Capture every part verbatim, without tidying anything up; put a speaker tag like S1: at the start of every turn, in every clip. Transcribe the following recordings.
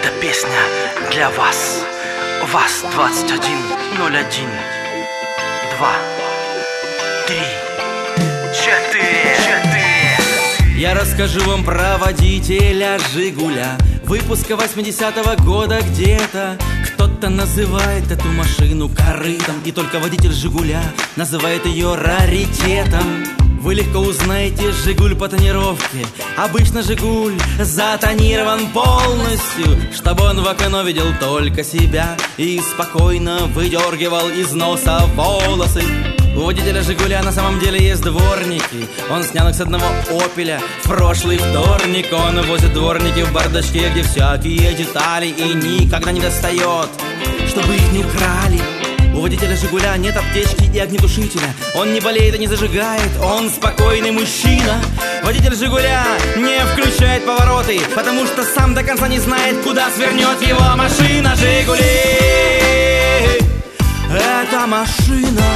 S1: Эта песня для вас. ВАЗ двадцать один ноль один. Два, три, четыре, четыре.
S2: Я расскажу вам про водителя Жигуля выпуска восьмидесятого года где-то. Кто-то называет эту машину корытом, и только водитель Жигуля называет ее раритетом. Вы легко узнаете Жигуль по тонировке. Обычно Жигуль затонирован полностью, чтобы он в окно видел только себя и спокойно выдергивал из носа волосы. У водителя Жигуля на самом деле есть дворники. Он снял их с одного Опеля в прошлый вторник. Он возит дворники в бардачке, где всякие детали, и никогда не достает, чтобы их не украли. У водителя Жигуля нет аптечки и огнетушителя. Он не болеет и не зажигает, он спокойный мужчина. Водитель Жигуля не включает повороты, потому что сам до конца не знает, куда свернет его машина. Жигули — это машина.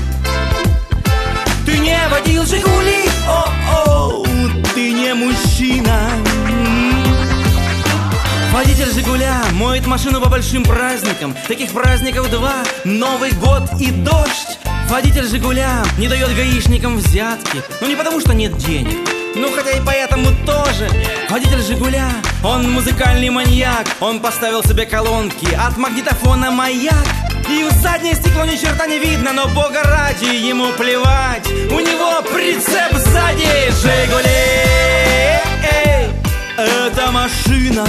S2: Ты не водил Жигули, о-о, ты не мужчина. Водитель Жигуля моет машину по большим праздникам. Таких праздников два: Новый год и дождь. Водитель Жигуля не дает гаишникам взятки. Ну не потому что нет денег, ну хотя и поэтому тоже. Водитель Жигуля, он музыкальный маньяк. Он поставил себе колонки от магнитофона «Маяк». И в заднее стекло ни черта не видно, но бога ради ему плевать. У него прицеп сзади. Жигули — это машина.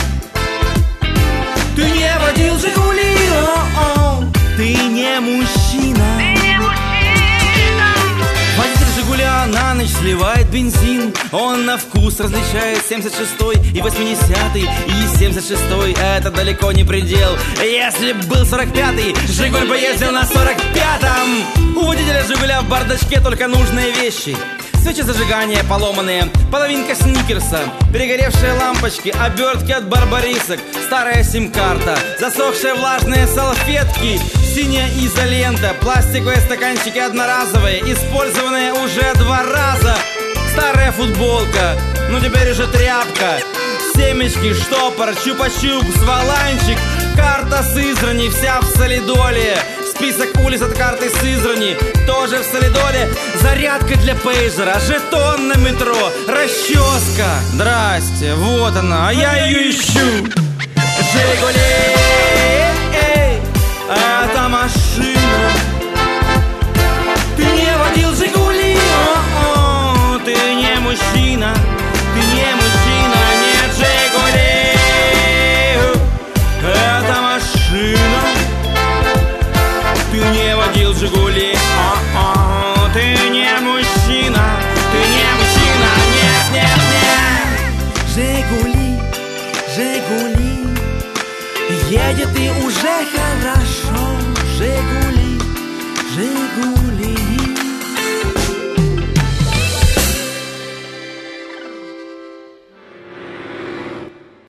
S2: Ты не водил Жигули, о-о, ты не мужчина.
S3: Ты не мужчина.
S2: Водитель Жигуля на ночь сливает бензин. Он на вкус различает семьдесят шестой и восьмидесятый. И семьдесят шестой — это далеко не предел. Если б был сорок пятый, Жигуль бы ездил на сорок пятом. У водителя Жигуля в бардачке только нужные вещи: свечи зажигания поломанные, половинка сникерса, перегоревшие лампочки, обертки от барбарисок, старая сим-карта, засохшие влажные салфетки, синяя изолента, пластиковые стаканчики одноразовые, использованные уже два раза, старая футболка, ну теперь уже тряпка, семечки, штопор, чупа-чупс, валанчик, карта Сызрани, вся в солидоле. Список улиц от карты Сызрани тоже в солидоле. Зарядка для пейджера, жетон на метро, расческа. Здрасте, вот она, а я ее ищу. Жигули, эй, это машина. Ты не водил Жигули, о-о, ты не мужчина. Ты не мужчина, нет, Жигули, это машина. Ты не водил Жигули, о-о, ты не мужчина. Ты не мужчина, нет, нет, нет. Жигули, Жигули, едет и уже хорошо. Жигули, Жигули.